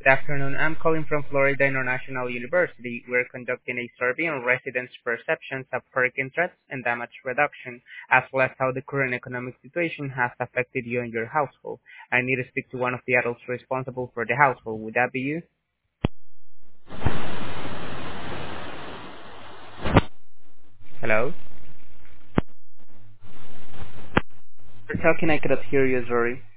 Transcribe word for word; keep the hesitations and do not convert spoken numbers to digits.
Good afternoon. I'm calling from Florida International University. We're conducting a survey on residents' perceptions of hurricane threats and damage reduction, as well as how the current economic situation has affected you and your household. I need to speak to one of the adults responsible for the household. Would that be you? Hello? You're talking, I cannot hear you, sorry.